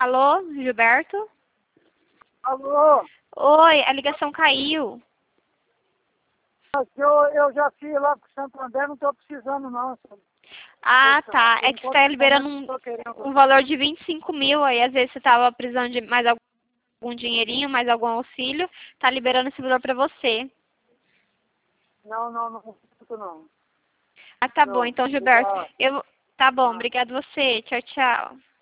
Alô, Gilberto? Alô? Oi, a ligação caiu. Eu já fui lá pro Santo André, não estou precisando não. Ah, tá. É que você está liberando Tô querendo. um valor de 25 mil, aí às vezes você estava precisando de mais algum dinheirinho, mais algum auxílio, tá liberando esse valor para você. Não preciso não. Ah, tá bom. Não, Então, Gilberto, obrigado. tá bom. Ah. Obrigado você. Tchau, tchau.